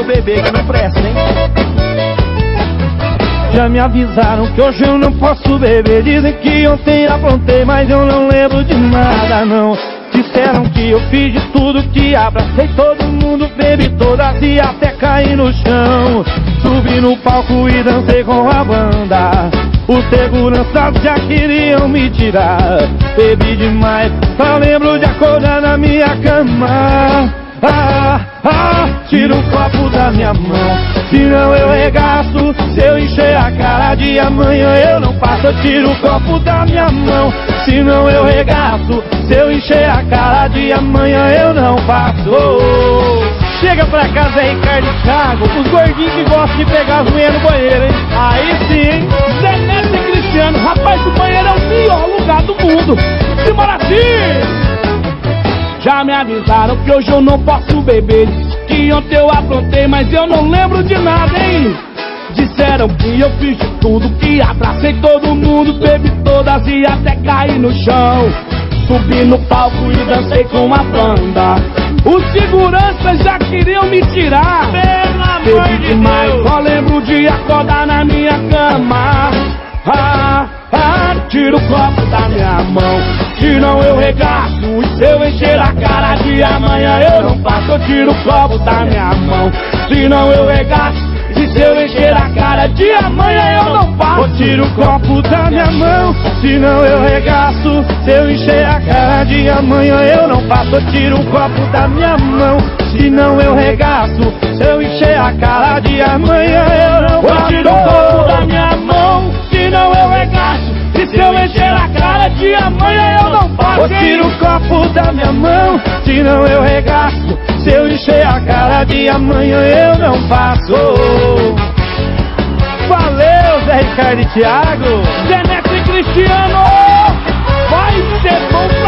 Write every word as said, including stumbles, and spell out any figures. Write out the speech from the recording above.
meu bebê que não presta, hein? Já me avisaram que hoje eu não posso beber. Dizem que ontem aprontei, mas eu não lembro de nada, não. Disseram que eu fiz de tudo, que abracei todo mundo, bebi todas e até caí no chão. Subi no palco e dancei com a banda. Os seguranças já queriam me tirar. Bebi demais, só lembro de acordar na minha cama. Ah, ah, tira o copo da minha mão, senão eu regaço. Se eu encher a cara de amanhã eu não passo. Eu tiro o copo da minha mão, senão eu regaço. Se eu encher a cara de amanhã eu não passo. oh. Chega pra casa aí, Ricardo e Thiago, os gordinhos que gostam de pegar as mulheres no banheiro, hein? Aí sim, hein? Zé Neto e Cristiano, rapaz, do banheiro é o pior lugar do mundo. Simbora assim! Já me avisaram que hoje eu não posso beber, que ontem eu aprontei, mas eu não lembro de nada, hein? Disseram que eu fiz de tudo, que abracei todo mundo, bebi todas e até caí no chão. Subi no palco e dancei com a banda. Os seguranças já queriam me tirar. Pelo amor de Deus, só lembro de acordar na minha cama. Ah, ah, tira o copo da minha mão, senão eu regaço. E se eu encher a cara de amanhã eu não passo. Eu tiro o copo da minha mão, senão eu regaço. E se eu encher a cara de amanhã eu não passo. Eu tiro o copo da minha mão, senão eu regaço. Se eu encher a cara de amanhã eu não passo. Eu tiro o copo da minha mão, senão eu regaço. Se eu encher a cara de amanhã eu não passo. Eu tiro o copo da minha mão, senão eu regaço. E se eu encher a cara de amanhã eu não passo. Eu tiro o copo da minha mão, senão eu regaço. Se eu encher a cara de amanhã eu não passo. Valeu, Zé Ricardo e Thiago, Zé Neto e Cristiano. Vai ser bom.